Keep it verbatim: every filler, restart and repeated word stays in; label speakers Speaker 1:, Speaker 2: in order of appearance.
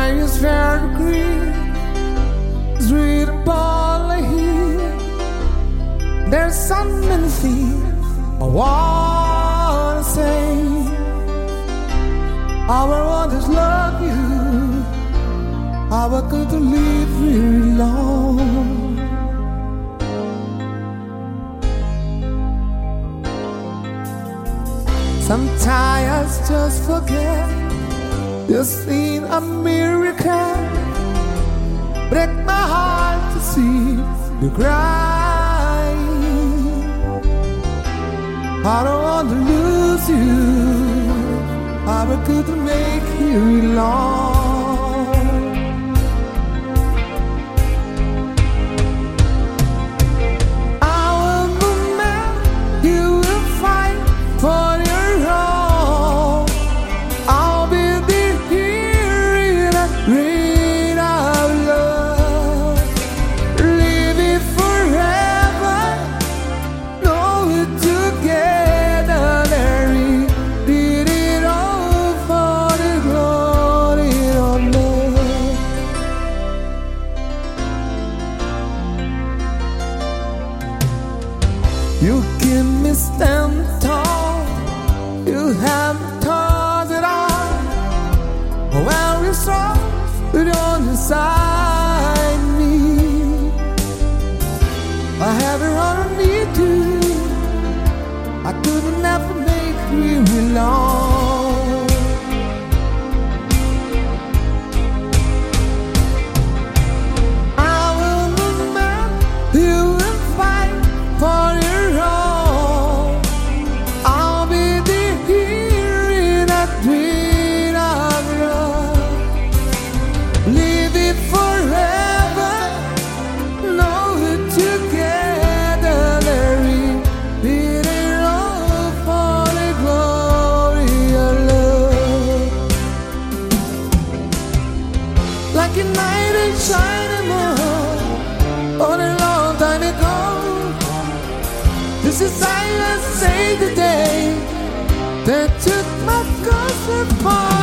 Speaker 1: is very green, sweet ball here. There's so many things I wanna say. How I want to love you, how I could live really long. Sometimes I just forget this thing a miracle. Break my heart to see you cry. I don't want to lose you, how I could make you long. I will be man, you will fight for your own. I'll be the hero in a rain of love. Live it forever, know it together. There we did it all for the glory of love. You give me stand tall, you have taught it all. When we saw it on the side me, I have it on me too. I could never make you belong. I will be man, you will fight for your own. I'll be the hero in that dream of love. Live it forever, know it together. There we did it all for the glory of love. Like a knight in shining moon, on a long time ago. This is I say the day that took my cause apart.